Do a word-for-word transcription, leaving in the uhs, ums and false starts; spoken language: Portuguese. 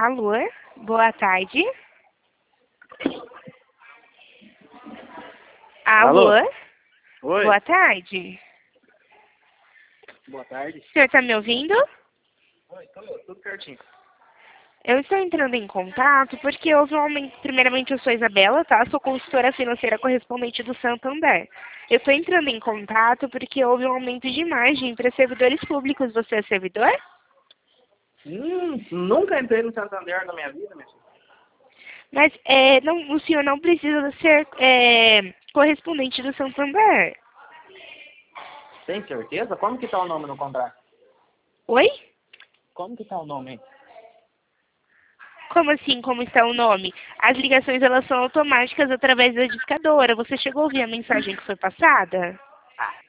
Alô, boa tarde. Alô, Alô? Oi. boa tarde. Boa tarde. O senhor está me ouvindo? Oi, tô, tudo certinho. Eu estou entrando em contato porque houve um aumento. Primeiramente, eu sou Isabela, tá? Sou consultora financeira correspondente do Santander. Eu estou entrando em contato porque houve um aumento de margem para servidores públicos. Você é servidor? Hum, nunca entrei no Santander na minha vida, minha filha. Mas é, não, o senhor não precisa ser é, correspondente do Santander. Tem certeza? Como que tá o nome no contrato? Oi? Como que tá o nome aí? Como assim, como está o nome? As ligações elas são automáticas através da discadora. Você chegou a ouvir a mensagem que foi passada? Ah,